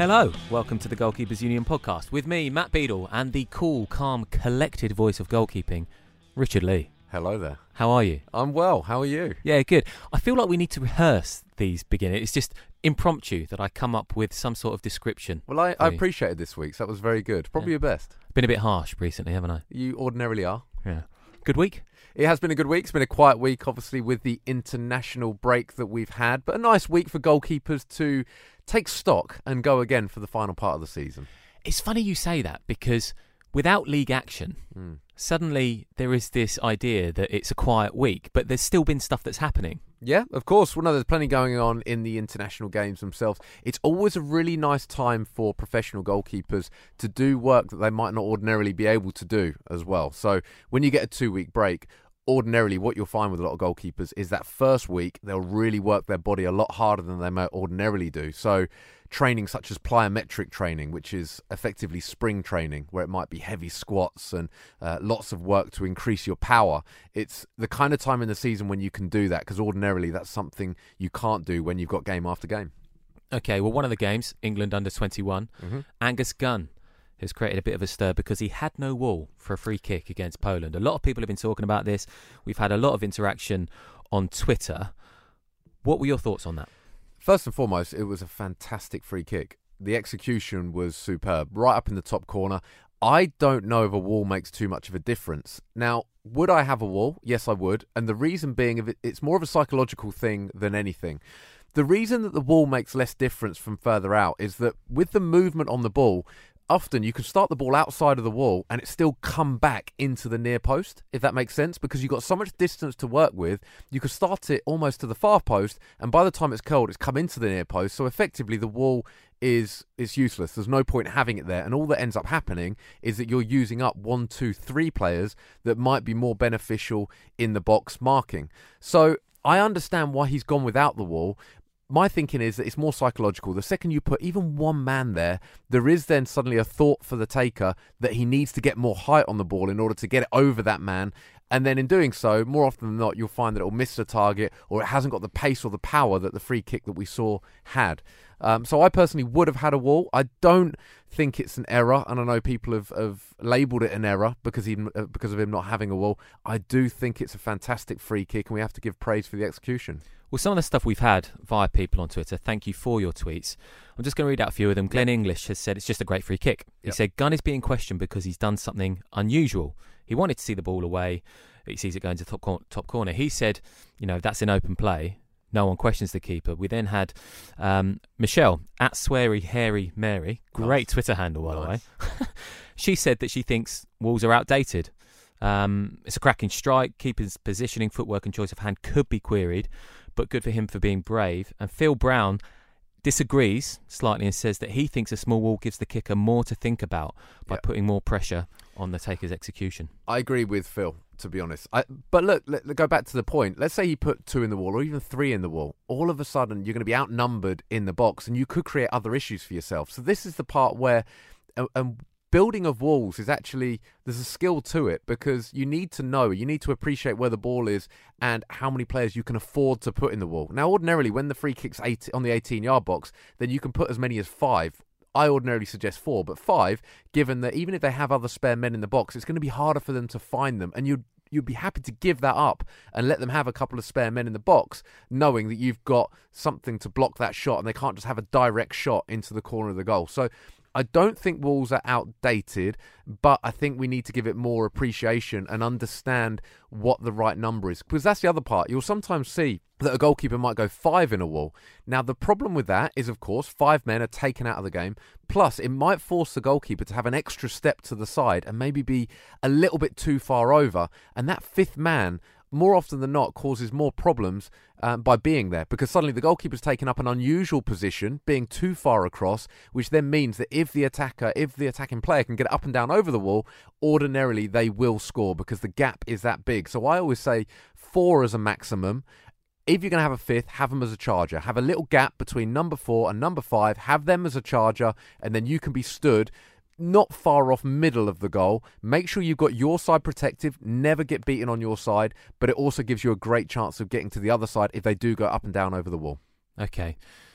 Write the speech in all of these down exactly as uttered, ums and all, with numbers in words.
Hello, welcome to the Goalkeepers Union podcast with me, Matt Beadle, and the cool, calm, collected voice of goalkeeping, Richard Lee. Hello there. How are you? I'm well. How are you? Yeah, good. I feel like we need to rehearse these beginnings. It's just impromptu that I come up with some sort of description. Well, I, I appreciated this week's. That was very good. Probably Yeah. your best. Been a bit harsh recently, haven't I? You ordinarily are. Yeah. Good week? It has been a good week. It's been a quiet week, obviously, with the international break that we've had. But a nice week for goalkeepers to take stock and go again for the final part of the season. It's funny you say that because without league action, Mm. suddenly there is this idea that it's a quiet week, but there's still been stuff that's happening. Yeah, of course. Well, no, there's plenty going on in the international games themselves. It's always a really nice time for professional goalkeepers to do work that they might not ordinarily be able to do as well. So when you get a two-week break, ordinarily what you'll find with a lot of goalkeepers is that first week they'll really work their body a lot harder than they might ordinarily do. So training such as plyometric training, which is effectively spring training, where it might be heavy squats and uh, lots of work to increase your power. It's the kind of time in the season when you can do that, because ordinarily that's something you can't do when you've got game after game. Okay, well, one of the games, England under twenty-one, Mm-hmm. Angus Gunn has created a bit of a stir because he had no wall for a free kick against Poland. A lot of people have been talking about this. We've had a lot of interaction on Twitter. What were your thoughts on that? First and foremost, it was a fantastic free kick. The execution was superb, right up in the top corner. I don't know if a wall makes too much of a difference. Now, would I have a wall? Yes, I would. And the reason being, if it, it's more of a psychological thing than anything. The reason that the wall makes less difference from further out is that with the movement on the ball, often you can start the ball outside of the wall and it still come back into the near post, if that makes sense, because you've got so much distance to work with. You can start it almost to the far post, and by the time it's curled, it's come into the near post. So effectively, the wall is is useless. There's no point having it there, and all that ends up happening is that you're using up one, two, three players that might be more beneficial in the box marking. So I understand why he's gone without the wall. My thinking is that it's more psychological. The second you put even one man there, there is then suddenly a thought for the taker that he needs to get more height on the ball in order to get it over that man. And then in doing so, more often than not, you'll find that it'll miss the target, or it hasn't got the pace or the power that the free kick that we saw had. Um, so I personally would have had a wall. I don't think it's an error, and I know people have, have labelled it an error because he, uh, because of him not having a wall. I do think it's a fantastic free kick, and we have to give praise for the execution. Well, some of the stuff we've had via people on Twitter, thank you for your tweets. I'm just going to read out a few of them. Glenn English has said it's just a great free kick. He Yep. said Gunn is being questioned because he's done something unusual. He wanted to see the ball away. He sees it going to the top, cor- top corner. He said, you know, that's an open play. No one questions the keeper. We then had um, Michelle, at Sweary Hairy Mary. Great Nice. Twitter handle, by Nice. the way. She said that she thinks walls are outdated. Um, it's a cracking strike. Keeper's positioning, footwork and choice of hand could be queried, but good for him for being brave. And Phil Brown disagrees slightly and says that he thinks a small wall gives the kicker more to think about by Yep. putting more pressure on the taker's execution. I agree with Phil, to be honest. I, but look, let, let go back to the point. Let's say you put two in the wall or even three in the wall. All of a sudden, you're going to be outnumbered in the box and you could create other issues for yourself. So this is the part where um, um, building of walls is actually, there's a skill to it, because you need to know, you need to appreciate where the ball is and how many players you can afford to put in the wall. Now, ordinarily, when the free kick's eight, on the eighteen-yard box, then you can put as many as five. I ordinarily suggest four, but five, given that even if they have other spare men in the box, it's going to be harder for them to find them, and you'd you'd be happy to give that up and let them have a couple of spare men in the box, knowing that you've got something to block that shot and they can't just have a direct shot into the corner of the goal. So I don't think walls are outdated, but I think we need to give it more appreciation and understand what the right number is. Because that's the other part. You'll sometimes see that a goalkeeper might go five in a wall. Now, the problem with that is, of course, five men are taken out of the game. Plus, it might force the goalkeeper to have an extra step to the side and maybe be a little bit too far over. And that fifth man, more often than not, causes more problems um, by being there, because suddenly the goalkeeper's taken up an unusual position, being too far across, which then means that if the attacker, if the attacking player can get up and down over the wall, ordinarily they will score because the gap is that big. So I always say four as a maximum. If you're going to have a fifth, have them as a charger. Have a little gap between number four and number five. Have them as a charger, and then you can be stood not far off middle of the goal. Make sure you've got your side protective. Never get beaten on your side, but it also gives you a great chance of getting to the other side if they do go up and down over the wall. Okay.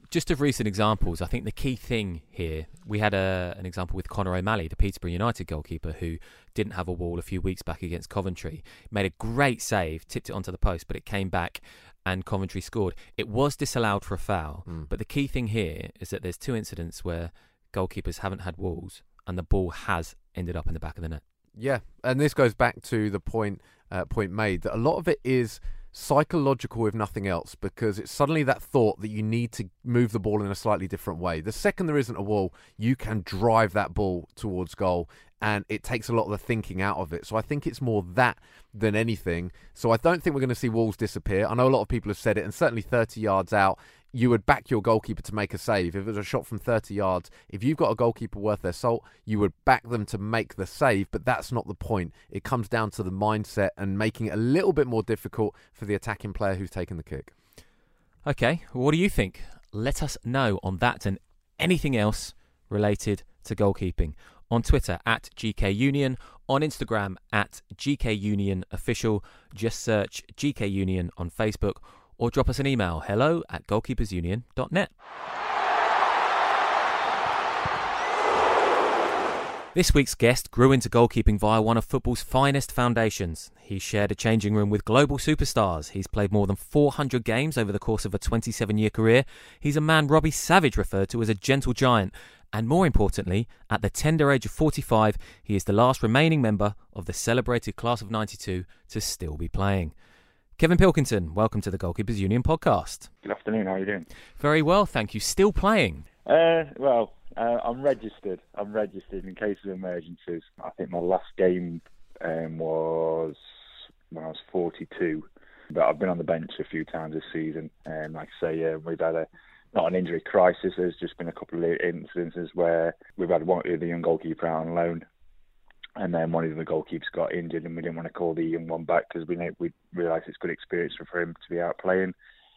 just of recent examples, I think the key thing here, we had a, an example with Conor O'Malley, the Peterborough United goalkeeper, who didn't have a wall a few weeks back against Coventry. Made a great save, tipped it onto the post, but it came back and Coventry scored. It was disallowed for a foul, mm. but the key thing here is that there's two incidents where goalkeepers haven't had walls and the ball has ended up in the back of the net. Yeah, and this goes back to the point uh, point made that a lot of it is psychological, if nothing else, because it's suddenly that thought that you need to move the ball in a slightly different way. The second there isn't a wall, you can drive that ball towards goal, and it takes a lot of the thinking out of it. So I think it's more that than anything. So I don't think we're going to see walls disappear. I know a lot of people have said it, and certainly thirty yards out, you would back your goalkeeper to make a save. If it was a shot from thirty yards, if you've got a goalkeeper worth their salt, you would back them to make the save, but that's not the point. It comes down to the mindset and making it a little bit more difficult for the attacking player who's taken the kick. Okay, what do you think? Let us know on that and anything else related to goalkeeping. On Twitter, at G K Union. On Instagram, at G K Union Official. Just search G K Union on Facebook. Or drop us an email, hello at goalkeepers union dot net. This week's guest grew into goalkeeping via one of football's finest foundations. He shared a changing room with global superstars. He's played more than four hundred games over the course of a twenty-seven-year career. He's a man Robbie Savage referred to as a gentle giant. And more importantly, at the tender age of forty-five, he is the last remaining member of the celebrated class of ninety-two to still be playing. Kevin Pilkington, welcome to the Goalkeepers Union podcast. Good afternoon, how are you doing? Very well, thank you. Still playing? Uh, well, uh, I'm registered. I'm registered in case of emergencies. I think my last game um, was when I was forty-two. But I've been on the bench a few times this season. And like I say, uh, we've had a not an injury crisis. There's just been a couple of incidences where we've had one the young goalkeeper out on loan. And then one of the goalkeepers got injured, and we didn't want to call the young one back because we we realised it's good experience for him to be out playing.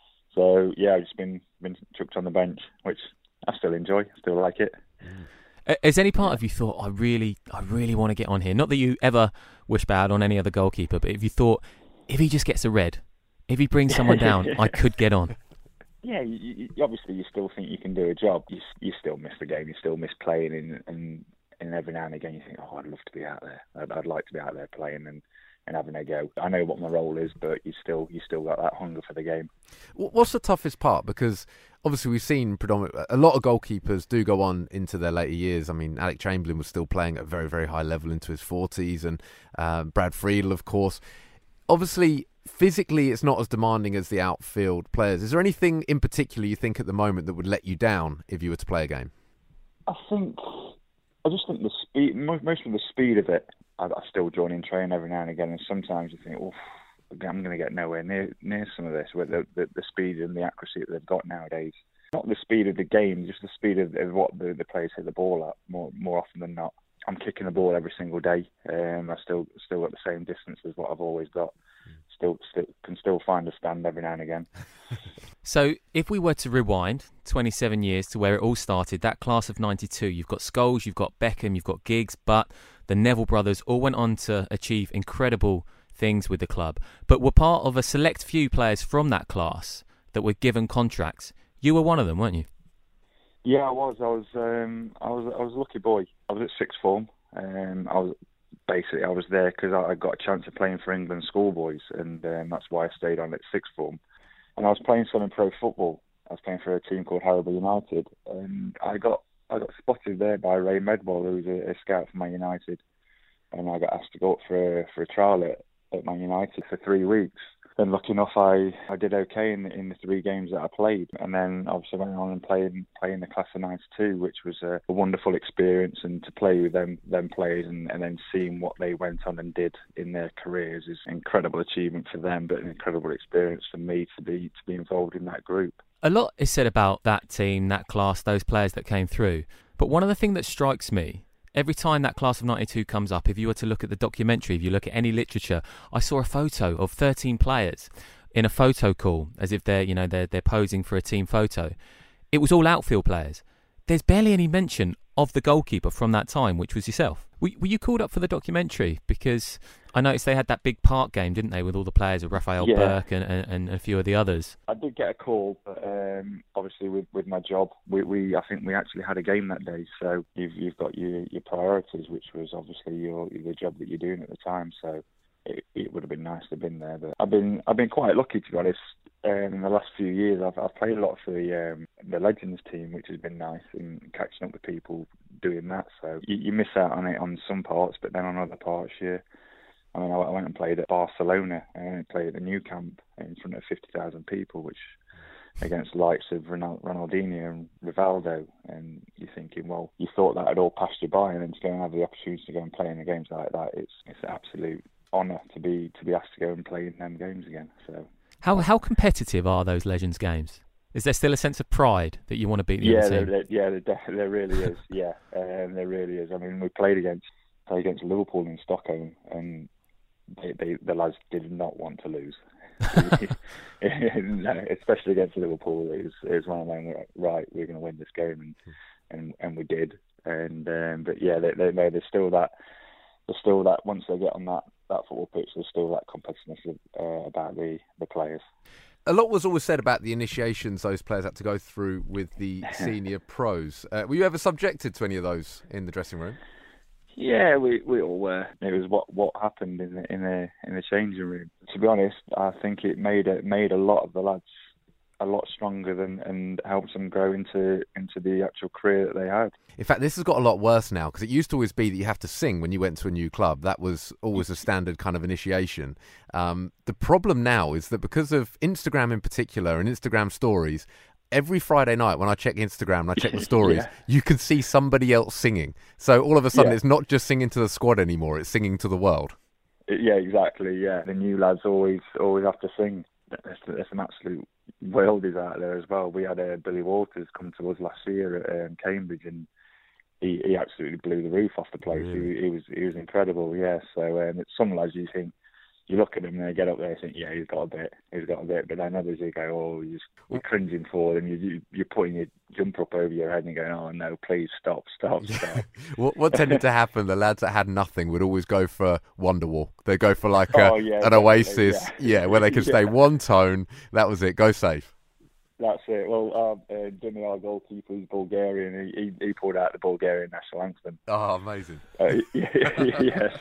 So yeah, I've just been been chucked on the bench, which I still enjoy, still like it. Mm. Has any part of you thought, I really, I really want to get on here? Not that you ever wish bad on any other goalkeeper, but if you thought, if he just gets a red, if he brings someone down, I could get on. Yeah, you, you, obviously you still think you can do a job. You you still miss the game, you still miss playing, and. and And every now and again you think, oh, I'd love to be out there. I'd, I'd like to be out there playing and, and having a go. I know what my role is, but you still you still got that hunger for the game. What's the toughest part? Because obviously we've seen predominant a lot of goalkeepers do go on into their later years. I mean, Alec Chamberlain was still playing at a very, very high level into his forties, and um, Brad Friedel, of course. Obviously, physically, it's not as demanding as the outfield players. Is there anything in particular you think at the moment that would let you down if you were to play a game? I think... I just think the speed, most of the speed of it, I, I still join in training every now and again, and sometimes you think, oh, I'm going to get nowhere near near some of this, with the, the, the speed and the accuracy that they've got nowadays. Not the speed of the game, just the speed of, of what the, the players hit the ball at, more more often than not. I'm kicking the ball every single day, and um, I still still got the same distance as what I've always got. Still, still can still find a stand every now and again. So if we were to rewind twenty-seven years to where it all started, that class of ninety-two, you've got Scholes, you've got Beckham, you've got Giggs, but the Neville brothers all went on to achieve incredible things with the club, but were part of a select few players from that class that were given contracts. You were one of them, weren't you? Yeah, I was. I was. Um, I was. I was a lucky boy. I was at sixth form. Um, I was. Basically, I was there because I got a chance of playing for England schoolboys, and um, that's why I stayed on at sixth form. And I was playing semi-pro football. I was playing for a team called Harrowby United, and I got I got spotted there by Ray Medwall, who was a, a scout for Man United, and I got asked to go up for a, for a trial at, at Man United for three weeks. And lucky enough, I, I did okay in the, in the three games that I played, and then obviously went on and played playing the class of ninety-two, which was a, a wonderful experience. And to play with them them players and, and then seeing what they went on and did in their careers is an incredible achievement for them, but an incredible experience for me to be to be involved in that group. A lot is said about that team, that class, those players that came through. But one of the things that strikes me, every time that class of ninety-two comes up, if you were to look at the documentary, if you look at any literature, I saw a photo of thirteen players in a photo call, as if they're, you know, they're, they're posing for a team photo. It was all outfield players. There's barely any mention of the goalkeeper from that time, which was yourself. Were, were you called up for the documentary? Because I noticed they had that big park game, didn't they, with all the players of Raphael Yeah. Burke and, and, and a few of the others. I did get a call, but um, obviously with, with my job, we, we I think we actually had a game that day. So you've you've got your your priorities, which was obviously your the job that you're doing at the time. So it, it would have been nice to have been there. But I've been I've been quite lucky, to be honest. Um, in the last few years, I've I've played a lot for the um, the Legends team, which has been nice, and catching up with people doing that. So you, you miss out on it on some parts, but then on other parts, you. I mean, I went and played at Barcelona and played at the Nou Camp in front of fifty thousand people, which against the likes of Ronald, Ronaldinho and Rivaldo. And you're thinking, well, you thought that had all passed you by, and then to go and have the opportunity to go and play in the games like that, it's it's an absolute honour to be to be asked to go and play in them games again. So. How how competitive are those Legends games? Is there still a sense of pride that you want to beat the yeah, other team? There, yeah, there, there really is. Yeah, um, there really is. I mean, we played against played against Liverpool in Stockholm, and they, they, the lads did not want to lose. No, especially against Liverpool, it was, it was one of them. Right, we're going to win this game, and and, and we did. And um, but yeah, they, they, there's still that. There's still that once they get on that, that football pitch, there's still that competitiveness uh, about the, the players. A lot was always said about the initiations those players had to go through with the senior pros. Uh, were you ever subjected to any of those in the dressing room? Yeah, we we all were. It was what, what happened in the in the in the changing room. To be honest, I think it made it made a lot of the lads a lot stronger than and helped them grow into into the actual career that they had. In fact, this has got a lot worse now, because it used to always be that you have to sing when you went to a new club. That was always a standard kind of initiation. Um, the problem now is that because of Instagram in particular and Instagram stories, every Friday night when I check Instagram and I check the stories, Yeah. you can see somebody else singing. So all of a sudden Yeah. it's not just singing to the squad anymore, it's singing to the world. Yeah, exactly. Yeah, the new lads always always have to sing. There's, there's some absolute worldies out there as well. We had uh, Billy Walters come to us last year at um, Cambridge, and he, he absolutely blew the roof off the place. Really? He, he was he was incredible. Yeah. So um, it's some lads you think. You look at him and they get up there and think, yeah, he's got a bit, he's got a bit. But then others, you go, oh, you're, you're cringing for them. You, you, you're putting your jumper up over your head and you're going, oh, no, please stop, stop, stop. what, what tended to happen, the lads that had nothing would always go for Wonderwall. They'd go for like a, Oh, yeah, an Oasis, yeah. yeah, where they could stay Yeah. one tone. That was it, go safe. That's it. Well, uh, uh, Jimmy, our goalkeeper, is Bulgarian. He, he, he pulled out the Bulgarian national anthem. Oh, amazing. Uh, yeah, yes.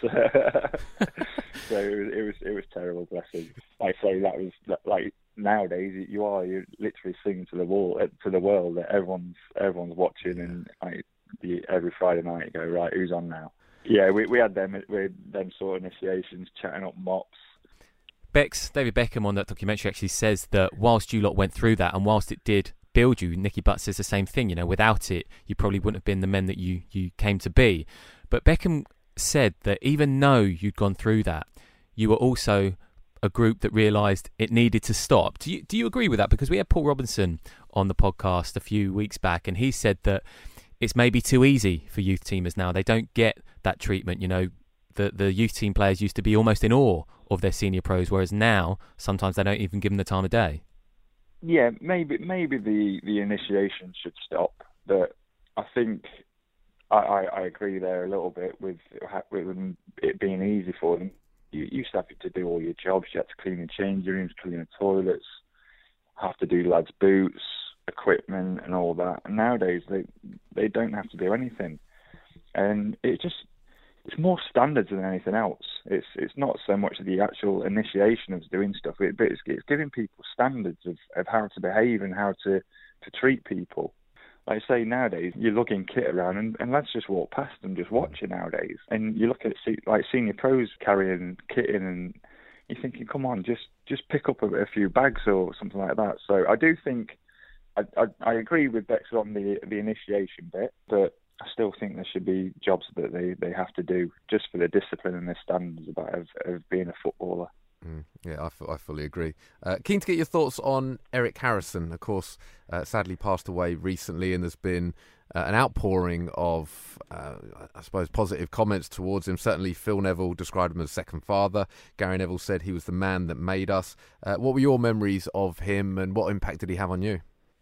So it was, it was it was terrible, bless him. I say that was like nowadays you are you literally singing to the wall to the world that everyone's everyone's watching, and like, the, every Friday night you go, right, who's on now? Yeah, we we had them we had them sort of initiations, chatting up mops. Bex, David Beckham on that documentary actually says that whilst you lot went through that and whilst it did build you, Nicky Butt says the same thing, you know, without it, you probably wouldn't have been the men that you, you came to be. But Beckham said that even though you'd gone through that, you were also a group that realised it needed to stop. Do you, do you agree with that? Because we had Paul Robinson on the podcast a few weeks back and he said that it's maybe too easy for youth teamers now. They don't get that treatment, you know. The, the youth team players used to be almost in awe of their senior pros, whereas now sometimes they don't even give them the time of day. Yeah, maybe maybe the, the initiation should stop. But I think I, I, I agree there a little bit with with it being easy for them. You used to have to do all your jobs. You had to clean the changing rooms, clean the toilets, have to do lads' boots, equipment, and all that. And nowadays they they don't have to do anything, and it just. It's more standards than anything else. It's it's not so much the actual initiation of doing stuff, but it's, it's giving people standards of, of how to behave and how to, to treat people. Like I say, nowadays, you're lugging kit around and, and lads just walk past them just watching nowadays. And you look at like senior pros carrying kit in and you're thinking, come on, just, just pick up a, a few bags or something like that. So I do think, I, I, I agree with Bex on the, the initiation bit, but I still think there should be jobs that they, they have to do just for the discipline and the standards about of, of being a footballer. Mm, yeah, I, f- I fully agree. Uh, keen to get your thoughts on Eric Harrison. Of course, uh, sadly passed away recently, and there's been uh, an outpouring of, uh, I suppose, positive comments towards him. Certainly, Phil Neville described him as a second father. Gary Neville said he was the man that made us. Uh, what were your memories of him, and what impact did he have on you?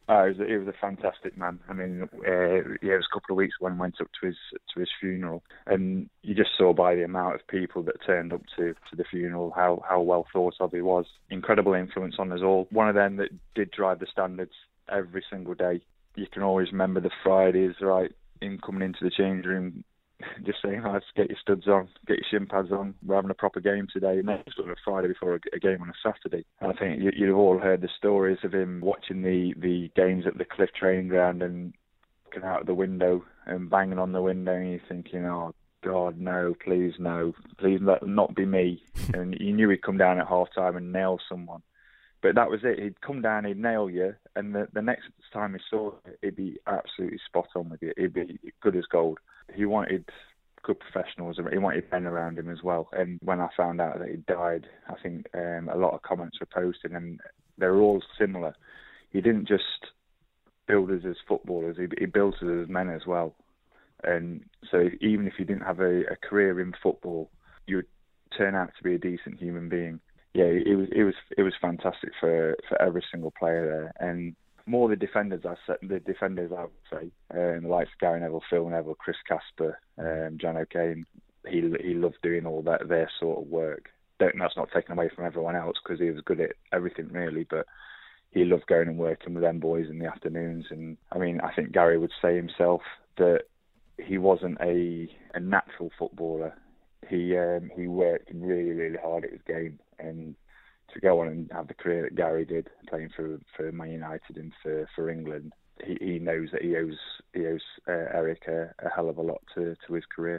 Oh, he was, a, he was a fantastic man. I mean, uh, yeah, it was a couple of weeks when I went up to his to his funeral, and you just saw by the amount of people that turned up to, to the funeral how, how well thought of he was. Incredible influence on us all. One of them that did drive the standards every single day. You can always remember the Fridays, right, him coming into the change room, just saying, oh, let's get your studs on, get your shin pads on, we're having a proper game today. And that's sort of a Friday before a, a game on a Saturday. And I think you, you've all heard the stories of him watching the, the games at the Cliff training ground and looking out the window and banging on the window, and you're thinking, oh, God, no, please, no, please let not be me. And you knew he'd come down at half time and nail someone. But that was it. He'd come down, he'd nail you, and the, the next time he saw it, he'd be absolutely spot on with you. He'd be good as gold. He wanted good professionals. He wanted men around him as well. And when I found out that he died, I think um, a lot of comments were posted, and they were all similar. He didn't just build us as footballers, he, he built us as men as well. And so even if you didn't have a, a career in football, you would turn out to be a decent human being. Yeah, it was it was it was fantastic for, for every single player there, and more the defenders. I said the defenders I would say, um, the likes of Gary Neville, Phil Neville, Chris Casper, um, John O'Kane. He he loved doing all that their sort of work. Don't, that's not taken away from everyone else because he was good at everything really, but he loved going and working with them boys in the afternoons. And I mean, I think Gary would say himself that he wasn't a a natural footballer. He um, he worked really, really hard at his game, and to go on and have the career that Gary did, playing for, for Man United and for, for England, he, he knows that he owes he owes uh, Eric a, a hell of a lot to, to his career.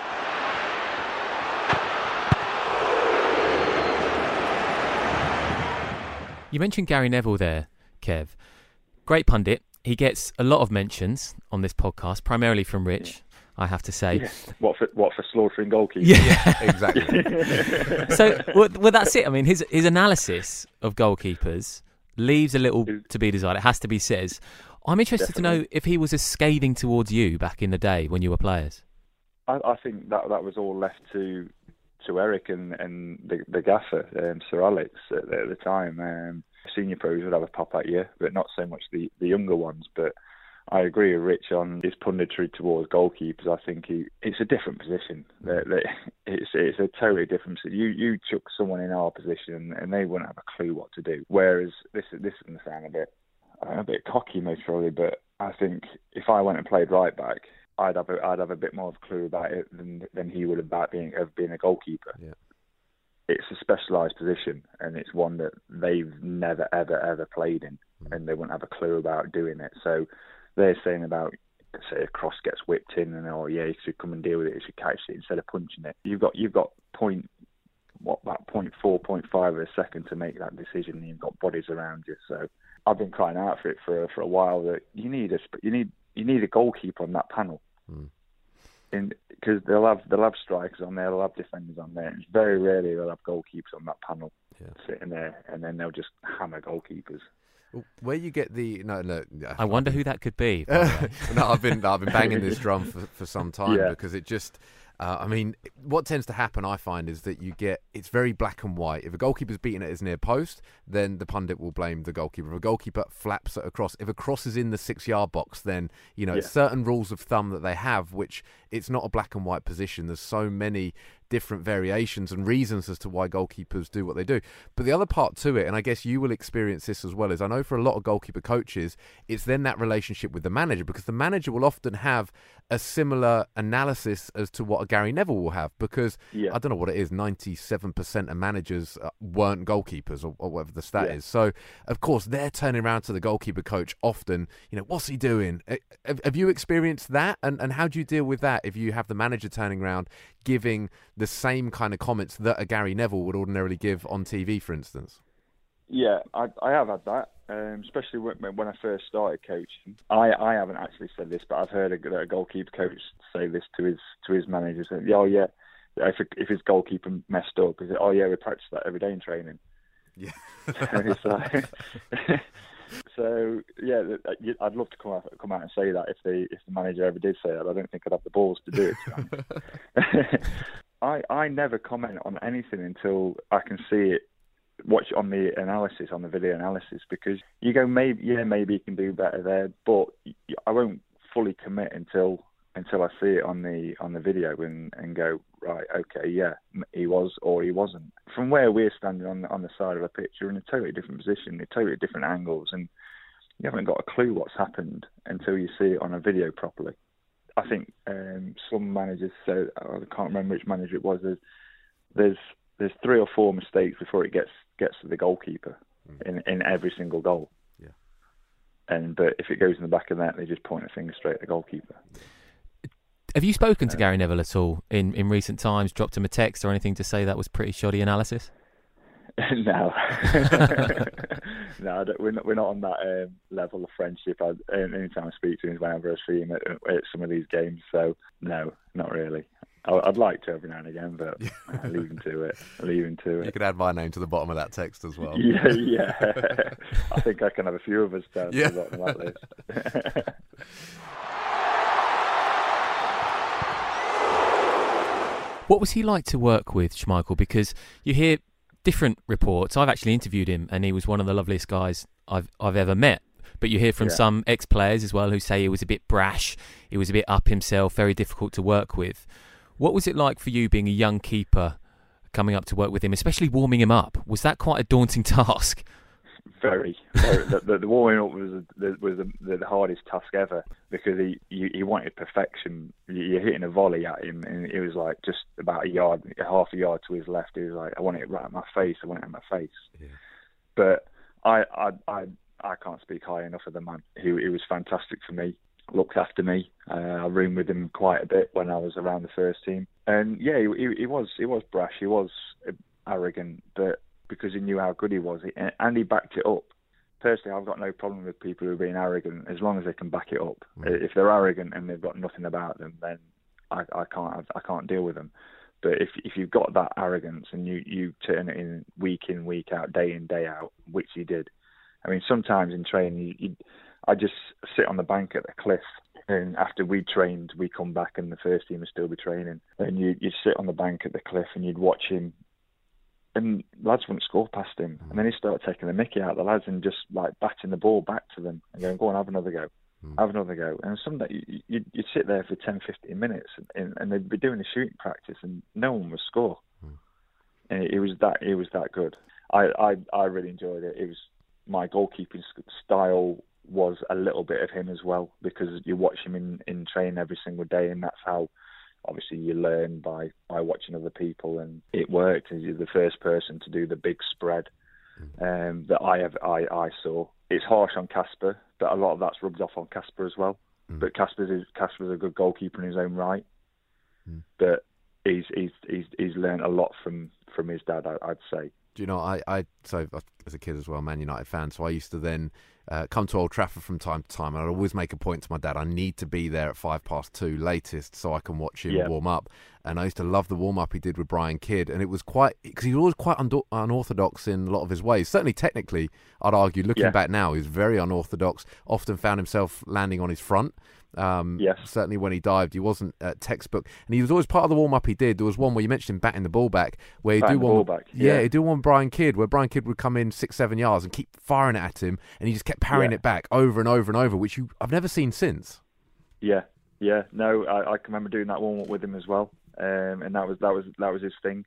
You mentioned Gary Neville there, Kev. Great pundit. He gets a lot of mentions on this podcast, primarily from Rich. Yeah. I have to say. Yeah. What for what for slaughtering goalkeepers? Yeah, yeah exactly. So, well, well, that's it. I mean, his his analysis of goalkeepers leaves a little to be desired. It has to be said. I'm interested Definitely. to know if he was as scathing towards you back in the day when you were players. I, I think that that was all left to to Eric and, and the, the gaffer, um, Sir Alex, at, at the time. Um, senior pros would have a pop at you, but not so much the, the younger ones. But I agree with Rich on his punditry towards goalkeepers. I think he, it's a different position. They're, they're, it's it's a totally different position. You you chuck someone in our position and they wouldn't have a clue what to do. Whereas this this is going to sound a bit a bit cocky most probably, but I think if I went and played right back, I'd have a, I'd have a bit more of a clue about it than than he would about being of being a goalkeeper. Yeah. It's a specialised position, and it's one that they've never ever ever played in, mm. and they wouldn't have a clue about doing it. So they're saying about, say, a cross gets whipped in, and oh yeah, you should come and deal with it. You should catch it instead of punching it. You've got you've got point what about point four, point five of a second to make that decision, and you've got bodies around you. So I've been crying out for it for for a while that you need a you need you need a goalkeeper on that panel. Mm. Because they'll have they'll have strikers on there, they'll have defenders on there. It's very rarely they'll have goalkeepers on that panel yeah. sitting there, and then they'll just hammer goalkeepers. Where you get the no no, I wonder who that could be. no, I've been I've been banging this drum for, for some time yeah. because it just. Uh, I mean, what tends to happen, I find, is that you get, it's very black and white. If a goalkeeper's beaten at his near post, then the pundit will blame the goalkeeper. If a goalkeeper flaps at a cross, if a cross is in the six-yard box, then, you know, yeah. certain rules of thumb that they have, which it's not a black and white position. There's so many different variations and reasons as to why goalkeepers do what they do. But the other part to it, and I guess you will experience this as well, is I know for a lot of goalkeeper coaches, it's then that relationship with the manager, because the manager will often have a similar analysis as to what a Gary Neville will have, because yeah. I don't know what it is, ninety-seven percent of managers weren't goalkeepers or, or whatever the stat yeah. is. So, of course, they're turning around to the goalkeeper coach often, you know, what's he doing? Have, have you experienced that? And, and how do you deal with that if you have the manager turning around giving the same kind of comments that a Gary Neville would ordinarily give on T V, for instance? Yeah, I, I have had that, um, especially when, when I first started coaching. I, I haven't actually said this, but I've heard a, a goalkeeper coach say this to his to his manager. Say, oh yeah, if if his goalkeeper messed up, he said, oh yeah, we practice that every day in training. Yeah. so, like, so yeah, I'd love to come out come out and say that if the if the manager ever did say that. I don't think I'd have the balls to do it. I I never comment on anything until I can see it watch on the analysis, on the video analysis, because you go, maybe, yeah, maybe he can do better there, but I won't fully commit until until I see it on the on the video and, and go, right, okay, yeah, he was or he wasn't. From where we're standing on the, on the side of a pitch, you're in a totally different position, totally different angles, and you haven't got a clue what's happened until you see it on a video properly. I think um, some managers said, I can't remember which manager it was, there's there's, there's three or four mistakes before it gets gets to the goalkeeper mm. in, in every single goal. Yeah. And but if it goes in the back of the net, they just point a finger straight at the goalkeeper. Have you spoken to uh, Gary Neville at all in, in recent times, dropped him a text or anything to say that was pretty shoddy analysis? No. no, we're not, we're not on that um, level of friendship. I, anytime I speak to him is whenever I see him at, at some of these games. So, no, not really. I'd like to every now and again, but I leave him to it. I leave him to it. You could add my name to the bottom of that text as well. Yeah, yeah. I think I can have a few of us down yeah. to the bottom of that list. What was he like to work with, Schmeichel? Because you hear different reports. I've actually interviewed him, and he was one of the loveliest guys I've I've ever met. But you hear from yeah. some ex-players as well who say he was a bit brash, he was a bit up himself, very difficult to work with. What was it like for you being a young keeper coming up to work with him, especially warming him up? Was that quite a daunting task? Very. very. the, the, the warming up was the, was the, the hardest task ever, because he, he, he wanted perfection. You're hitting a volley at him, and it was like just about a yard, half a yard to his left. He was like, I want it right at my face. I want it at my face. Yeah. But I, I, I, I can't speak high enough of the man. He, he was fantastic for me. Looked after me. Uh, I roomed with him quite a bit when I was around the first team, and yeah, he, he, he was he was brash. He was arrogant, but because he knew how good he was, and he backed it up. Personally, I've got no problem with people who are being arrogant as long as they can back it up. Mm. If they're arrogant and they've got nothing about them, then I, I can't I can't deal with them. But if if you've got that arrogance and you, you turn it in week in, week out, day in, day out, which he did. I mean, sometimes in training, you, you, I just sit on the bank at the cliff, and after we trained, we come back and the first team would still be training. And you, you'd sit on the bank at the cliff and you'd watch him, and lads wouldn't score past him. Mm. And then he'd start taking the mickey out of the lads and just like batting the ball back to them and going, go on, have another go, mm. have another go. And some day you, you'd, you'd sit there for ten, fifteen minutes and, and they'd be doing a shooting practice and no one would score. Mm. And it, it was that it was that good. I, I, I really enjoyed it. It was my goalkeeping style was a little bit of him as well, because you watch him in, in training every single day, and that's how obviously you learn by, by watching other people, and it worked. He's the first person to do the big spread um, that I have I, I saw. It's harsh on Kasper, but a lot of that's rubbed off on Kasper as well. Mm. But Kasper's Kasper's a good goalkeeper in his own right. Mm. But he's he's he's he's learned a lot from, from his dad, I, I'd say. Do you know, I, I so as a kid as well, Man United fan, so I used to then uh, come to Old Trafford from time to time, and I'd always make a point to my dad, I need to be there at five past two latest so I can watch him yeah. warm up. And I used to love the warm up he did with Brian Kidd, and it was quite, because he was always quite un- unorthodox in a lot of his ways. Certainly technically, I'd argue, looking yeah. back now, he's very unorthodox, often found himself landing on his front. Um, yes. Certainly when he dived, he wasn't uh, textbook, and he was always part of the warm up he did. There was one where you mentioned him batting the ball back, where he do one, back. yeah, yeah he do one Brian Kidd, where Brian Kidd would come in six, seven yards and keep firing it at him, and he just kept parrying yeah. it back over and over and over, which you I've never seen since. Yeah, yeah, no, I, I can remember doing that warm up with him as well, um, and that was that was that was his thing,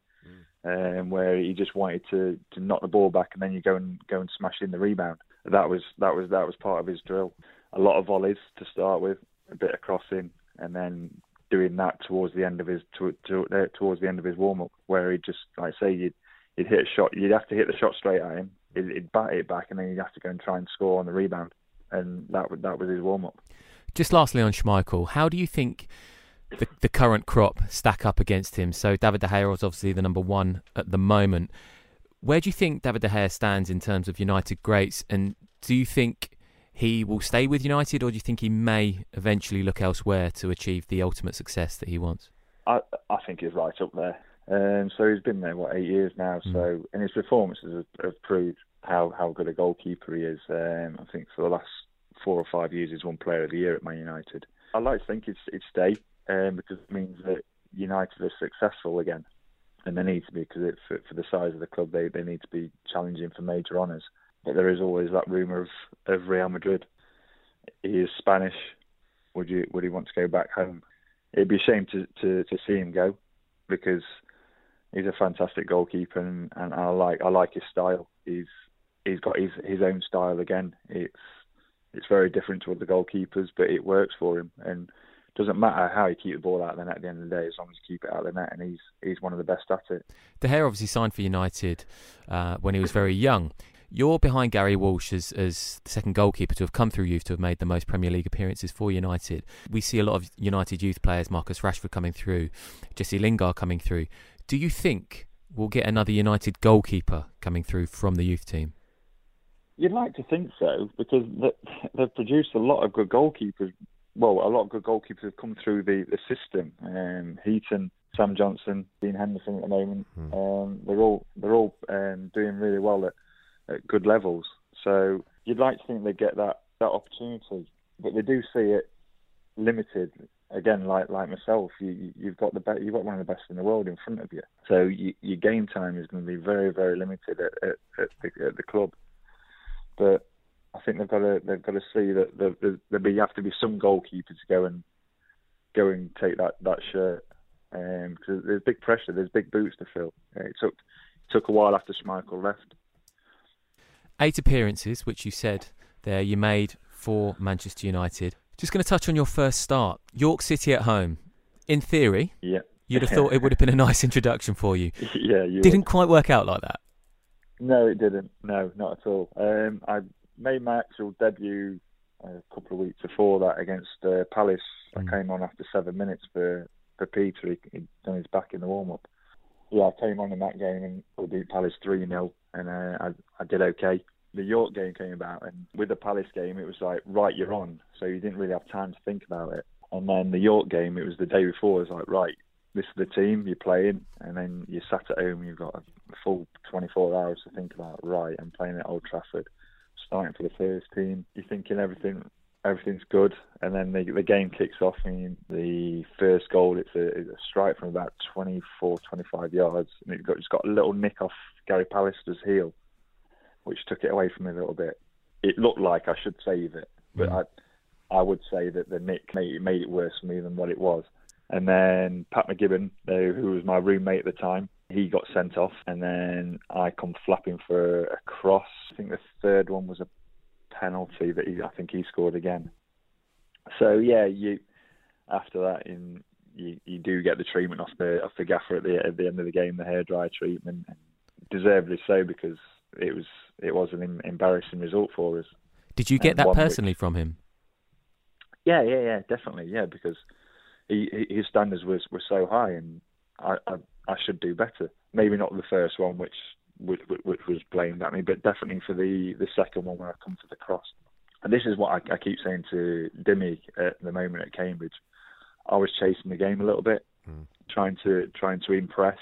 mm. um, where he just wanted to, to knock the ball back, and then you go and go and smash in the rebound. That was that was that was part of his drill. A lot of volleys to start with, a bit of crossing, and then doing that towards the end of his to, to, uh, towards the end of his warm up, where he'd just, like I say, you'd you'd hit a shot, you'd have to hit the shot straight at him, he'd, he'd bat it back, and then you'd have to go and try and score on the rebound, and that that was his warm up. Just lastly on Schmeichel, how do you think the the current crop stack up against him? So David De Gea is obviously the number one at the moment. Where do you think David De Gea stands in terms of United greats, and do you think he will stay with United, or do you think he may eventually look elsewhere to achieve the ultimate success that he wants? I I think he's right up there. Um, so he's been there, what, eight years now. Mm. So, and his performances have, have proved how, how good a goalkeeper he is. Um, I think for the last four or five years he's won Player of the Year at Man United. I'd like to think he'd, he'd stay um, because it means that United are successful again. and they need to be, because for, for the size of the club, they, they need to be challenging for major honours. But there is always that rumour of, of Real Madrid. He is Spanish. Would you would he want to go back home? It'd be a shame to, to, to see him go, because he's a fantastic goalkeeper, and, and I like I like his style. He's he's got his, his own style again. It's it's very different to other goalkeepers, but it works for him. And it doesn't matter how you keep the ball out of the net at the end of the day, as long as you keep it out of the net, and he's he's one of the best at it. De Gea obviously signed for United uh, when he was very young. You're behind Gary Walsh as, as the second goalkeeper to have come through youth to have made the most Premier League appearances for United. We see a lot of United youth players, Marcus Rashford coming through, Jesse Lingard coming through. Do you think we'll get another United goalkeeper coming through from the youth team? You'd like to think so, because they've produced a lot of good goalkeepers. Well, a lot of good goalkeepers have come through the, the system. Um, Heaton, Sam Johnson, Dean Henderson at the moment. Mm. Um, they're all they're all um, doing really well at, at good levels. So you'd like to think they get that, that opportunity, but they do see it limited. Again, like like myself, you, you've got the be- you've got one of the best in the world in front of you. So you, your game time is going to be very very limited at, at, at, the, at the club. But I think they've got to they've got to see that there be have to be some goalkeeper to go and go and take that that shirt, because um, there's big pressure, there's big boots to fill. Uh, it took it took a while after Schmeichel left. Eight appearances, which you said there you made for Manchester United. Just going to touch on your first start, York City at home. In theory, yeah, you'd have thought it would have been a nice introduction for you. Yeah, you didn't would. Quite work out like that. No, it didn't. No, not at all. Um, I made my actual debut a couple of weeks before that against uh, Palace. Mm. I came on after seven minutes for, for Peter. He, he'd done his back in the warm-up. Yeah, I came on in that game and we beat Palace three nil, and uh, I, I did okay. The York game came about, and with the Palace game, it was like, right, you're on. So you didn't really have time to think about it. And then the York game, it was the day before. It was like, right, this is the team you're playing, and then you sat at home and you've got a full twenty-four hours to think about, right, I'm playing at Old Trafford, starting for the first team. You're thinking everything, everything's good, and then the, the game kicks off, and the first goal, it's a, it's a strike from about twenty-four, twenty-five yards, and it got, it's got a little nick off Gary Pallister's heel, which took it away from me a little bit. It looked like I should save it, but mm. I I would say that the nick made, made it worse for me than what it was. And then Pat McGibbon, who was my roommate at the time, he got sent off, and then I come flapping for a cross. I think the third one was a penalty that he, I think he scored again. So yeah, you after that, in you, you do get the treatment off the off the gaffer at the at the end of the game, the hairdryer treatment, and deservedly so, because it was it was an embarrassing result for us. Did you get that personally which, from him? Yeah, yeah, yeah, definitely, yeah, because he, his standards was were so high, and I, I I should do better. Maybe not the first one, which which, which was blamed at me, but definitely for the, the second one when I come to the cross. And this is what I, I keep saying to Dimmy at the moment at Cambridge. I was chasing the game a little bit, mm. trying to trying to impress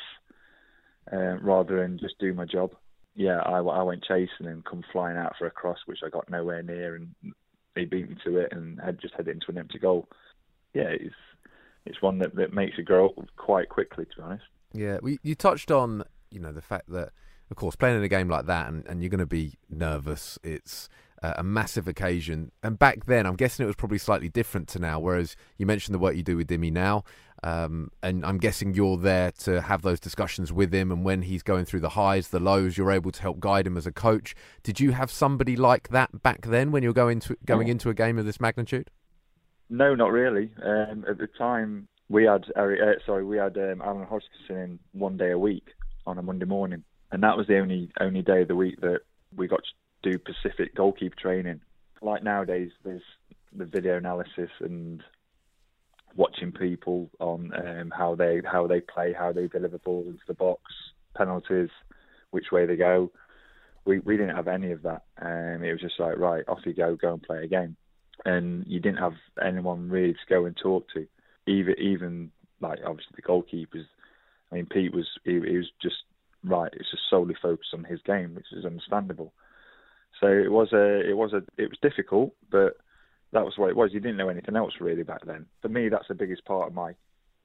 uh, rather than just do my job. Yeah, I, I went chasing and come flying out for a cross, which I got nowhere near, and he beat me to it and had just headed into an empty goal. Yeah, it's it's one that, that makes you grow up quite quickly, to be honest. Yeah, we, you touched on, you know, the fact that, of course, playing in a game like that, and, and you're going to be nervous. It's uh, a massive occasion. And back then, I'm guessing it was probably slightly different to now, whereas you mentioned the work you do with Dimmy now, um, and I'm guessing you're there to have those discussions with him, and when he's going through the highs, the lows, you're able to help guide him as a coach. Did you have somebody like that back then when you're going to going into a game of this magnitude? No, not really. Um, at the time, we had Eric, uh, sorry, we had um, Alan Hodgkinson in one day a week on a Monday morning, and that was the only only day of the week that we got to do Pacific goalkeeper training. Like nowadays, there's the video analysis and watching people on um, how they how they play, how they deliver balls into the box, penalties, which way they go. We we didn't have any of that, and um, it was just like, right, off you go, go and play a game. And you didn't have anyone really to go and talk to. Even, even like obviously the goalkeepers. I mean, Pete was he, he was just right. It's just solely focused on his game, which is understandable. So it was a it was a it was difficult, but that was what it was. You didn't know anything else really back then. For me, that's the biggest part of my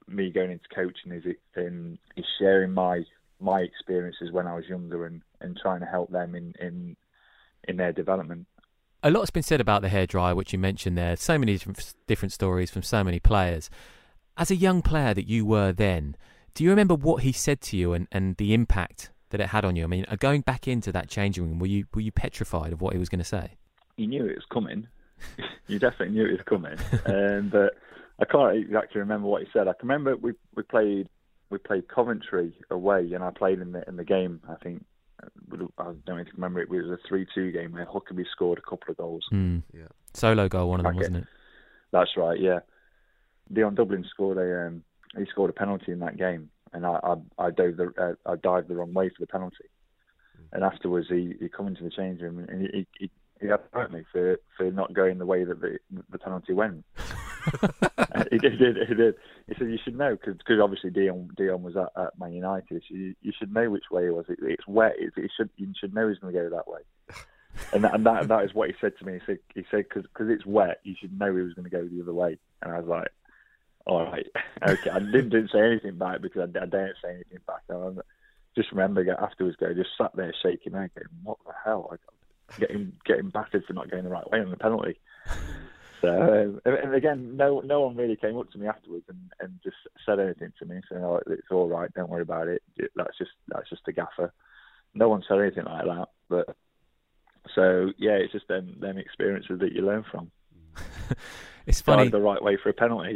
me going into coaching is it in is sharing my my experiences when I was younger and, and trying to help them in, in in their development. A lot's been said about the hairdryer, which you mentioned there. So many different, different stories from so many players. As a young player that you were then, do you remember what he said to you and, and the impact that it had on you? I mean, going back into that changing room, were you were you petrified of what he was going to say? You knew it was coming. You definitely knew it was coming. um, but I can't exactly remember what he said. I can remember we we played we played Coventry away, and I played in the in the game. I think I don't know if you remember it. It was a three two game where Huckabee scored a couple of goals. Mm. Yeah, solo goal, one of them, wasn't it? That's right. Yeah, Dion Dublin scored a um, he scored a penalty in that game, and I I, I dove the uh, I dived the wrong way for the penalty, mm. and afterwards he, he come into the change room and he he, he upset me for, for not going the way that the the penalty went. he did, he did, he did. He said, you should know, because obviously Dion Dion was at, at Man United. So you, you should know which way it was. It, it's wet. It, it should you should know he's going to go that way. And that, and that that is what he said to me. He said he said because it's wet, you should know he was going to go the other way. And I was like, all right, okay. I didn't, didn't say anything back because I, I didn't say anything back. I just remember afterwards, go just sat there shaking my head, going, what the hell? I, Getting getting battered for not going the right way on the penalty. So um, and again, no no one really came up to me afterwards and, and just said anything to me, saying, "Oh, it's all right, don't worry about it. That's just that's just a gaffer." No one said anything like that. But so yeah, it's just them them experiences that you learn from. It's funny. Dive the right way for a penalty.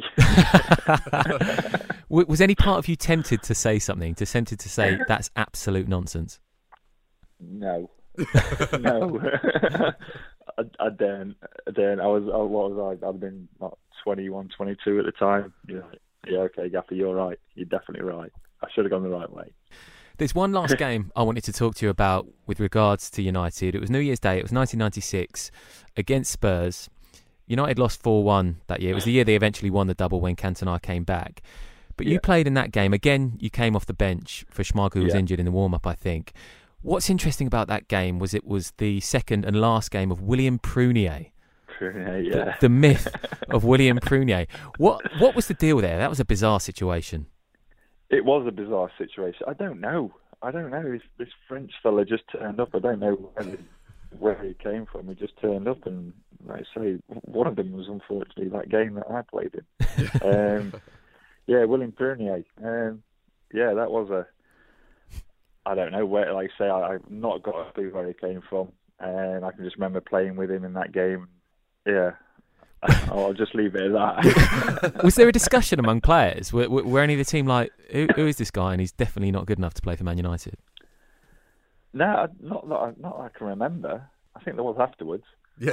Was any part of you tempted to say something? To tempted to say that's absolute nonsense? No. No, I, I daren't. I daren't. I was. I, what was I? I'd been like twenty-one, twenty-two at the time. Yeah, yeah. Okay, Gaffer, you're right. You're definitely right. I should have gone the right way. There's one last game I wanted to talk to you about with regards to United. It was New Year's Day. It was nineteen ninety-six against Spurs. United lost four one that year. It was the year they eventually won the double when Cantona came back. But you yeah. played in that game again. You came off the bench for Schmeichel, who was yeah. injured in the warm-up, I think. What's interesting about that game was it was the second and last game of William Prunier. Prunier, yeah. The, the myth of William Prunier. What what was the deal there? That was a bizarre situation. It was a bizarre situation. I don't know. I don't know. This, this French fella just turned up. I don't know where, where he came from. He just turned up, and like I say, one of them was unfortunately that game that I played in. um, yeah, William Prunier. Um, yeah, that was a... I don't know where, like I say, I, I've not got a clue where he came from, and I can just remember playing with him in that game. Yeah, I'll just leave it at that. Was there a discussion among players? Were, were, were any of the team like, who, who is this guy, and he's definitely not good enough to play for Man United? No, not not not that I can remember. I think there was afterwards. Yeah.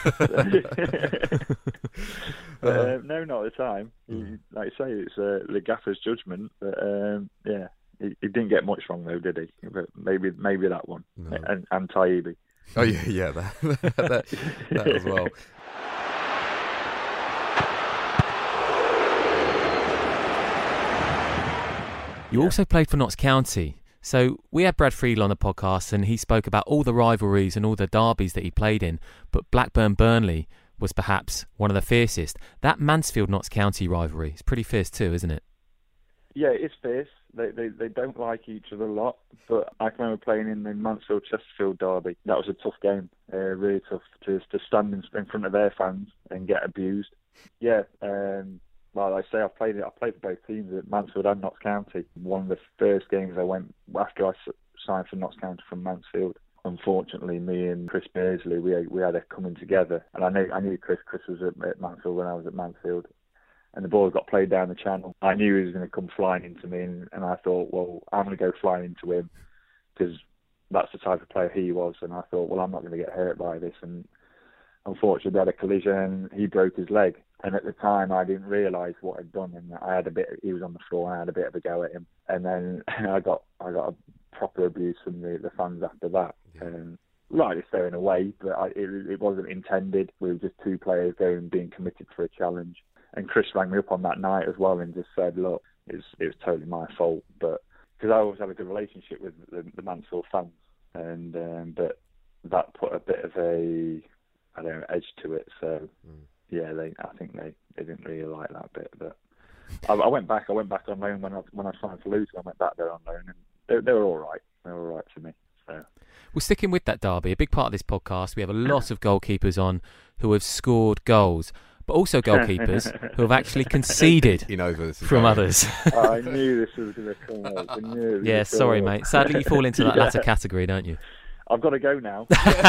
but, uh, no, not at the time. Mm. Like I say, it's uh, the gaffer's judgment, but um, yeah. He, he didn't get much wrong though, did he? But maybe maybe that one. No. And, and Taibbi. Oh yeah, yeah, that that, that as well. You yeah. also played for Notts County. So we had Brad Friedel on the podcast, and he spoke about all the rivalries and all the derbies that he played in. But Blackburn-Burnley was perhaps one of the fiercest. That Mansfield-Notts County rivalry is pretty fierce too, isn't it? Yeah, it's fierce. They, they they don't like each other a lot, but I can remember playing in the Mansfield-Chesterfield derby. That was a tough game, uh, really tough to to stand in, in front of their fans and get abused. Yeah, um, well, I say I played it. I played for both teams at Mansfield and Notts County. One of the first games I went after I signed for Notts County from Mansfield. Unfortunately, me and Chris Beardsley, we we had a coming together, and I knew I knew Chris. Chris was at, at Mansfield when I was at Mansfield. And the ball got played down the channel. I knew he was going to come flying into me, and, and I thought, well, I'm going to go flying into him because that's the type of player he was. And I thought, well, I'm not going to get hurt by this. And unfortunately, they had a collision, and he broke his leg. And at the time, I didn't realise what I'd done, and I had a bit. He was on the floor, and I had a bit of a go at him. And then I got I got a proper abuse from the, the fans after that. Um, right, it's there in a way, but I, it, it wasn't intended. We were just two players going, being committed for a challenge. And Chris rang me up on that night as well and just said, look, it was, it was totally my fault. But because I always had a good relationship with the, the Mansfield fans. And um, but that put a bit of a, I don't know, edge to it. So, mm. yeah, they I think they, they didn't really like that bit. But I, I went back. I went back on loan when I when I signed for Luton. I went back there on loan, and they, they were all right. They were all right to me. So. Well, sticking with that derby, a big part of this podcast, we have a lot of goalkeepers on who have scored goals, but also goalkeepers who have actually conceded he knows where this is from going. others. I knew this was going to come out. I knew it was Yeah, gonna sorry, come out. mate. Sadly, you fall into that Yeah. latter category, don't you? I've got to go now.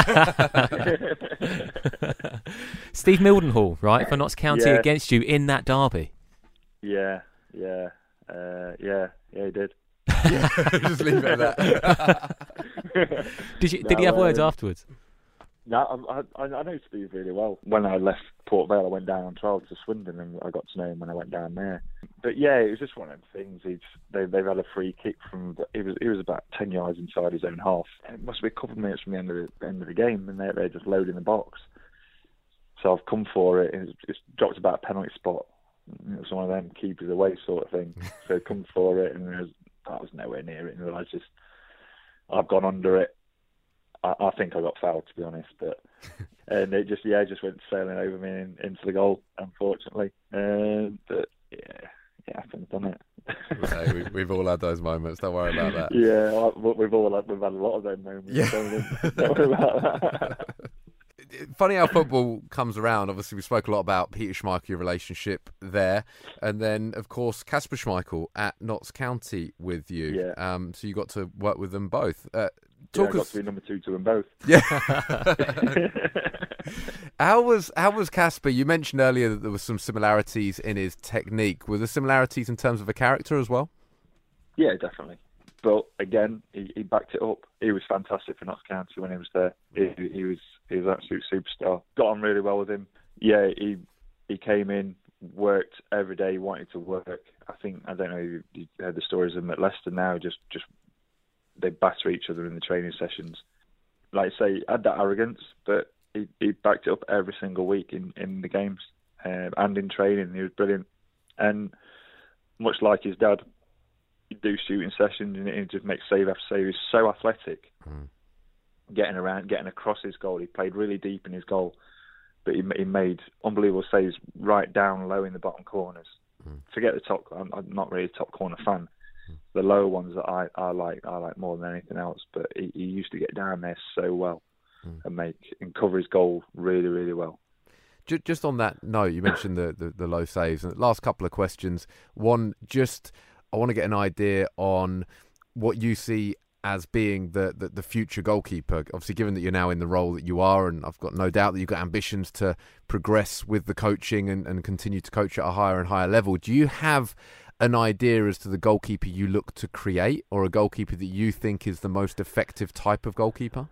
Steve Mildenhall, right, for Notts County Yeah. against you in that derby. Yeah, yeah, uh, yeah, yeah, he did. Just leave it at that. Did you? Did he No, have words um, afterwards? No, I, I, I know Steve really well. When I left Port Vale, I went down on trial to Swindon, and I got to know him when I went down there. But yeah, it was just one of them things. He's they, they've had a free kick from he was he was about ten yards inside his own half. It must be a couple of minutes from the end of the end of the game, and they're they're just loading the box. So I've come for it. It's, it's dropped about a penalty spot. It was one of them keepers away sort of thing. So I've come for it, and was, I was nowhere near it. And I just I've gone under it. I, I think I got fouled, to be honest, but and it just yeah, it just went sailing over me in, into the goal, unfortunately. Uh, but yeah, it happened, done it? Hey, we, we've all had those moments. Don't worry about that. Yeah, I, we've all had, we've had a lot of those moments. Yeah. Don't, don't worry about that. Funny how football comes around. Obviously, we spoke a lot about Peter Schmeichel, your relationship there, and then of course Kasper Schmeichel at Notts County with you. Yeah. Um, so you got to work with them both. Uh, Yeah, I talk got us. to be number two to them both. Yeah. How was how was Kasper? You mentioned earlier that there were some similarities in his technique. Were there similarities in terms of a character as well? Yeah, definitely. But again, he, he backed it up. He was fantastic for Notts County when he was there. He, he was he was an absolute superstar. Got on really well with him. Yeah, he he came in, worked every day, wanted to work. I think I don't know if you heard the stories of him at Leicester now. Just just they batter each other in the training sessions. Like I say, had that arrogance, but he, he backed it up every single week in, in the games uh, and in training. He was brilliant. And much like his dad, he'd do shooting sessions and he'd just make save after save. He was so athletic, Mm. getting around, getting across his goal. He played really deep in his goal, but he, he made unbelievable saves right down low in the bottom corners. Mm. Forget the top. I'm, I'm not really a top corner fan. The lower ones that I, I like, I like more than anything else. But he, he used to get down there so well Mm. and make and cover his goal really, really well. Ju- Just on that note, you mentioned the, the, the low saves. And the last couple of questions. One, just I want to get an idea on what you see as being the, the, the future goalkeeper. Obviously, given that you're now in the role that you are, and I've got no doubt that you've got ambitions to progress with the coaching and, and continue to coach at a higher and higher level. Do you have an idea as to the goalkeeper you look to create, or a goalkeeper that you think is the most effective type of goalkeeper?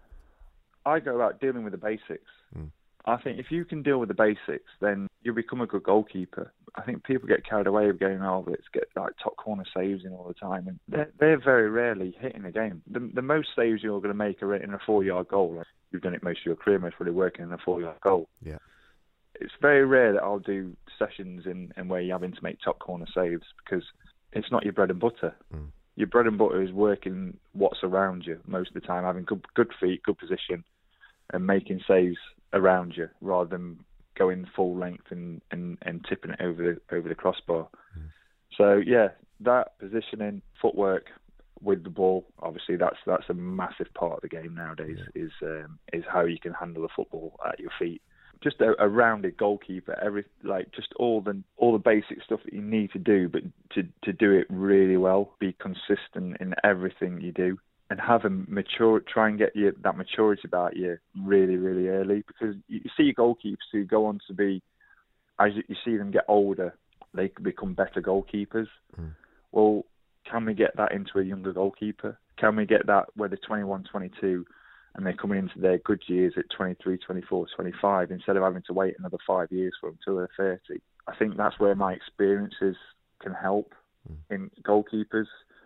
I go about dealing with the basics. Mm. I think if you can deal with the basics, then you'll become a good goalkeeper. I think people get carried away with going, oh, let's get like top corner saves in all the time, and they're, they're very rarely hitting a game. The, the most saves you're going to make are in a four-yard goal. You've done it most of your career, most really working in a four-yard goal. Yeah. It's very rare that I'll do sessions in, in where you're having to make top corner saves, because it's not your bread and butter. Mm. Your bread and butter is working what's around you most of the time, having good, good feet, good position, and making saves around you rather than going full length and, and, and tipping it over the over the crossbar. Mm. So yeah, that positioning, footwork with the ball, obviously that's that's a massive part of the game nowadays. Yeah. Is um, is how you can handle the football at your feet. Just a, a rounded goalkeeper, every like just all the all the basic stuff that you need to do, but to to do it really well, be consistent in everything you do, and have a mature, try and get you that maturity about you really, really early, because you see your goalkeepers who go on to be, as you see them get older, they can become better goalkeepers. Mm. Well, can we get that into a younger goalkeeper? Can we get that where they're twenty-one, twenty-two, and they're coming into their good years at twenty-three, twenty-four, twenty-five, instead of having to wait another five years for them until they're thirty? I think that's where my experiences can help Mm. in goalkeepers,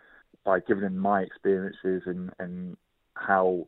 by giving them my experiences and, and how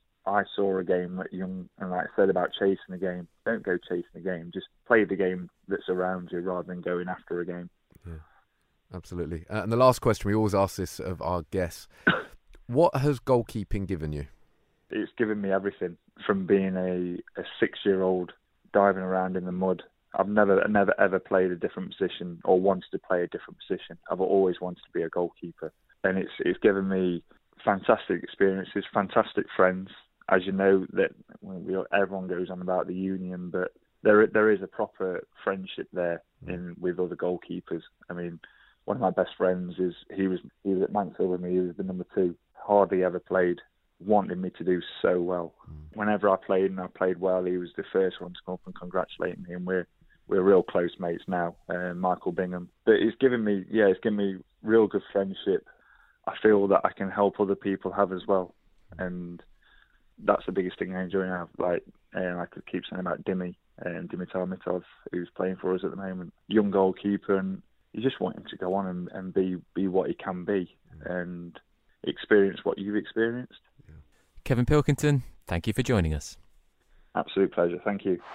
I saw a game at young, and like I said about chasing the game, don't go chasing the game, just play the game that's around you rather than going after a game. Yeah, absolutely. Uh, and the last question, we always ask this of our guests. What has goalkeeping given you? It's given me everything, from being a, a six-year-old diving around in the mud I've never, never, ever played a different position or wanted to play a different position. I've always wanted to be a goalkeeper, and it's it's given me fantastic experiences, fantastic friends. As you know, that we, everyone goes on about the union, but there there is a proper friendship there in with other goalkeepers. I mean, one of my best friends is he was he was at Mansfield with me. He was the number two. Hardly ever played. Wanted me to do so well. Mm. Whenever I played and I played well, he was the first one to come up and congratulate me, and we're we're real close mates now. Uh, Michael Bingham, but it's given me yeah, it's given me real good friendship. I feel that I can help other people have as well, and that's the biggest thing I enjoy now. Like, and I could keep saying about Dimi and Dimitar Mitov, who's playing for us at the moment, young goalkeeper, and you just want him to go on and, and be be what he can be, mm. and experience what you've experienced. Kevin Pilkington, thank you for joining us. Absolute pleasure. Thank you.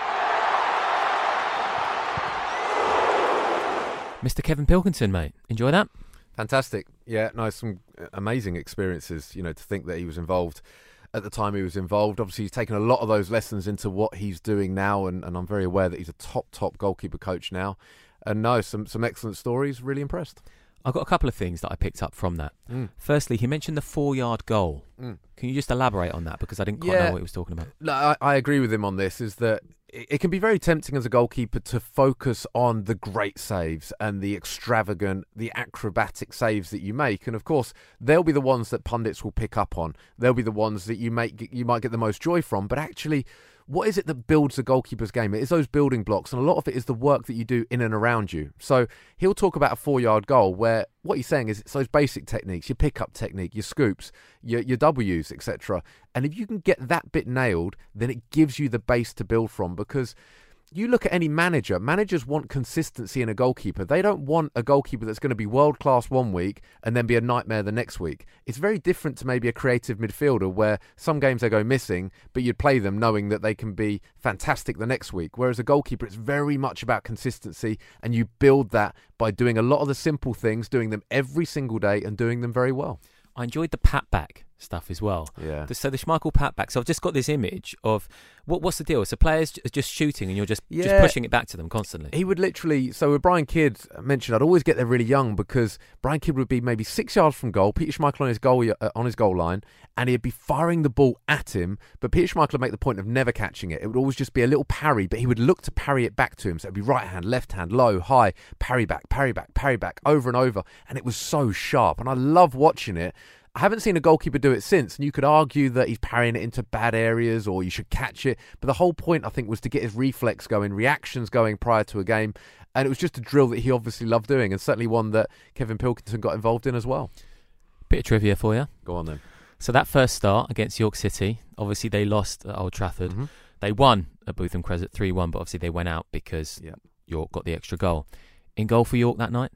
Mister Kevin Pilkington, mate. Enjoy that? Fantastic. Yeah, no, some amazing experiences, you know, to think that he was involved at the time he was involved. Obviously, he's taken a lot of those lessons into what he's doing now, and, and I'm very aware that he's a top, top goalkeeper coach now. And no, some, some excellent stories. Really impressed. I've got a couple of things that I picked up from that. Mm. Firstly, he mentioned the four-yard goal. Mm. Can you just elaborate on that? Because I didn't quite yeah. know what he was talking about. No, I, I agree with him on this, is that it, it can be very tempting as a goalkeeper to focus on the great saves and the extravagant, the acrobatic saves that you make. And of course, they'll be the ones that pundits will pick up on. They'll be the ones that you make you might get the most joy from. But actually, what is it that builds a goalkeeper's game? It is those building blocks, and a lot of it is the work that you do in and around you. So he'll talk about a four-yard goal where what he's saying is it's those basic techniques, your pick-up technique, your scoops, your, your W's, et cetera. And if you can get that bit nailed, then it gives you the base to build from, because you look at any manager, managers want consistency in a goalkeeper. They don't want a goalkeeper that's going to be world-class one week and then be a nightmare the next week. It's very different to maybe a creative midfielder where some games they go missing, but you'd play them knowing that they can be fantastic the next week. Whereas a goalkeeper, it's very much about consistency, and you build that by doing a lot of the simple things, doing them every single day and doing them very well. I enjoyed the pat back stuff as well. Yeah. So the Schmeichel pat back. So I've just got this image of what what's the deal? So players just shooting and you're just, yeah. just pushing it back to them constantly. He would literally, so with Brian Kidd mentioned, I'd always get there really young because Brian Kidd would be maybe six yards from goal, Peter Schmeichel on his goal uh, on his goal line, and he'd be firing the ball at him, but Peter Schmeichel would make the point of never catching it. It would always just be a little parry, but he would look to parry it back to him. So it'd be right hand, left hand, low, high, parry back, parry back, parry back, over and over, and it was so sharp, and I love watching it. I haven't seen a goalkeeper do it since, and you could argue that he's parrying it into bad areas or you should catch it, but the whole point, I think, was to get his reflex going, reactions going prior to a game, and it was just a drill that he obviously loved doing, and certainly one that Kevin Pilkington got involved in as well. Bit of trivia for you. Go on then. So that first start against York City, obviously they lost at Old Trafford. Mm-hmm. They won at Bootham Crescent three one, but obviously they went out because yep. York got the extra goal. In goal for York that night?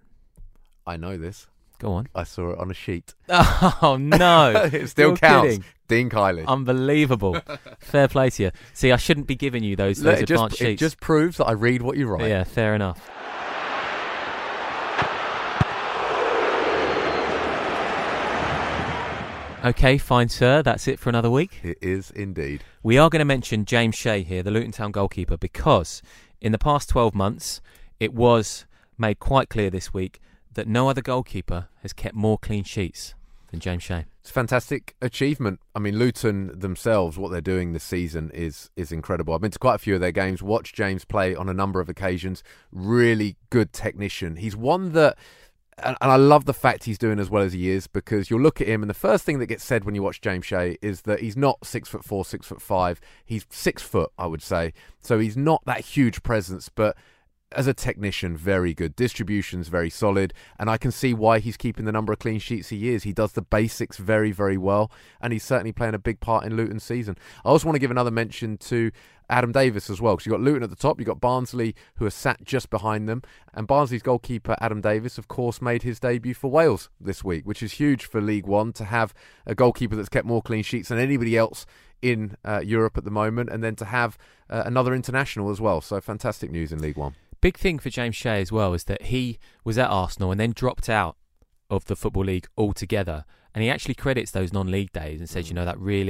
I know this. Go on. I saw it on a sheet. Oh, no. It still You're counts. Kidding. Dean Kiley. Unbelievable. Fair play to you. See, I shouldn't be giving you those, those Look, advanced just, sheets. It just proves that I read what you write. Yeah, fair enough. Okay, fine, sir. That's it for another week. It is indeed. We are going to mention James Shea here, the Luton Town goalkeeper, because in the past twelve months, it was made quite clear this week that no other goalkeeper has kept more clean sheets than James Shea. It's a fantastic achievement. I mean, Luton themselves, what they're doing this season is is incredible. I've been to quite a few of their games, watched James play on a number of occasions. Really good technician. He's one that, and, and I love the fact he's doing as well as he is, because you'll look at him and the first thing that gets said when you watch James Shea is that he's not six foot four, six foot five. He's six foot, I would say. So he's not that huge presence, but as a technician, very good. Distribution's very solid, and I can see why he's keeping the number of clean sheets he is. He does the basics very, very well, and he's certainly playing a big part in Luton's season. I also want to give another mention to Adam Davis as well, because you've got Luton at the top, you've got Barnsley, who are sat just behind them, and Barnsley's goalkeeper, Adam Davis, of course, made his debut for Wales this week, which is huge for League One, to have a goalkeeper that's kept more clean sheets than anybody else in uh, Europe at the moment, and then to have uh, another international as well. So fantastic news in League One. Big thing for James Shea as well is that he was at Arsenal and then dropped out of the Football League altogether. And he actually credits those non-league days and says, you know, that really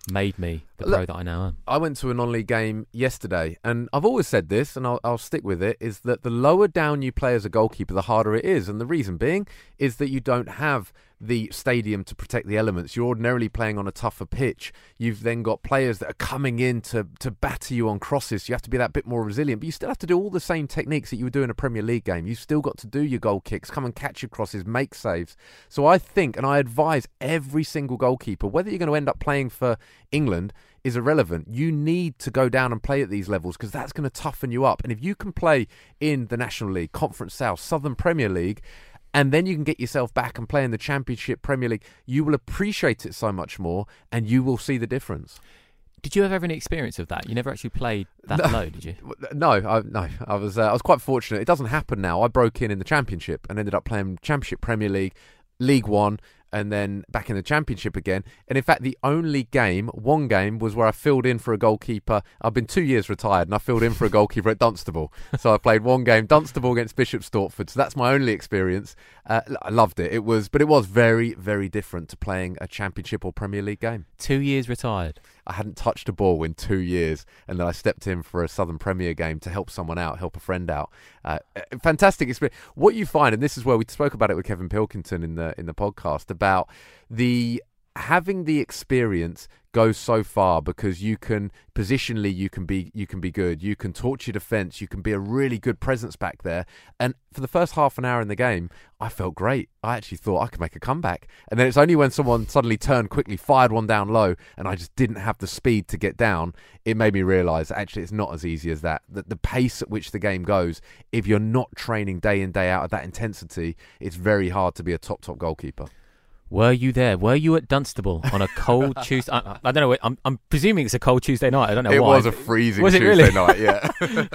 made me the Look, pro that I now am. I went to a non-league game yesterday, and I've always said this, and I'll, I'll stick with it, is that the lower down you play as a goalkeeper, the harder it is. And the reason being is that you don't have the stadium to protect the elements. You're ordinarily playing on a tougher pitch. You've then got players that are coming in to, to batter you on crosses. So you have to be that bit more resilient, but you still have to do all the same techniques that you would do in a Premier League game. You've still got to do your goal kicks, come and catch your crosses, make saves. So I think, and I advise every single goalkeeper, whether you're going to end up playing for England is irrelevant. You need to go down and play at these levels because that's going to toughen you up. And if you can play in the National League, Conference South, Southern Premier League, and then you can get yourself back and play in the Championship, Premier League, you will appreciate it so much more and you will see the difference. Did you ever have any experience of that? You never actually played that No. low, did you? No, I, no. I was uh, I was quite fortunate. It doesn't happen now. I broke in in the Championship and ended up playing Championship, Premier League, League One, and then back in the Championship again. And in fact, the only game, one game, was where I filled in for a goalkeeper. I've been two years retired, and I filled in for a goalkeeper at Dunstable. So I played one game, Dunstable against Bishop Stortford. So that's my only experience. Uh, I loved it. It was, but it was very, very different to playing a Championship or Premier League game. Two years retired. I hadn't touched a ball in two years, and then I stepped in for a Southern Premier game to help someone out, help a friend out. Uh, fantastic experience. What you find, and this is where we spoke about it with Kevin Pilkington in the in the podcast, about the having the experience goes so far because you can positionally you can be you can be good, you can torch your defence, you can be a really good presence back there. And for the first half an hour in the game, I felt great. I actually thought I could make a comeback. And then it's only when someone suddenly turned quickly, fired one down low, and I just didn't have the speed to get down, it made me realise that actually it's not as easy as that. That the pace at which the game goes, if you're not training day in, day out at that intensity, it's very hard to be a top, top goalkeeper. Were you there? Were you at Dunstable on a cold Tuesday? I, I don't know. I'm, I'm presuming it's a cold Tuesday night. I don't know it why. It was a freezing was it Tuesday really? night, yeah.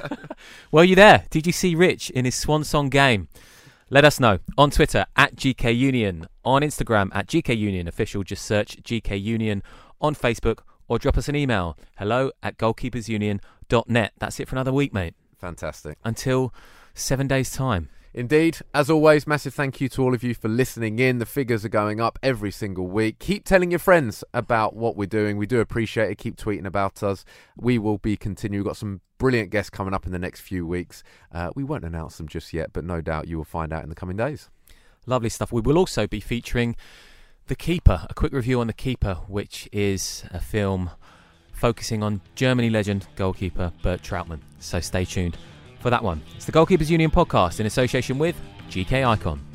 Were you there? Did you see Rich in his swan song game? Let us know on Twitter at G K Union, on Instagram at G K Union Official. Just search G K Union on Facebook or drop us an email. Hello at goalkeepers union dot net. That's it for another week, mate. Fantastic. Until seven days' time. Indeed. As always, massive thank you to all of you for listening in. The figures are going up every single week. Keep telling your friends about what we're doing. We do appreciate it. Keep tweeting about us. We will be continuing. We've got some brilliant guests coming up in the next few weeks. Uh, we won't announce them just yet, but no doubt you will find out in the coming days. Lovely stuff. We will also be featuring The Keeper, a quick review on The Keeper, which is a film focusing on Germany legend goalkeeper Bert Trautmann. So stay tuned for that one. It's the Goalkeepers Union podcast in association with G K Icon.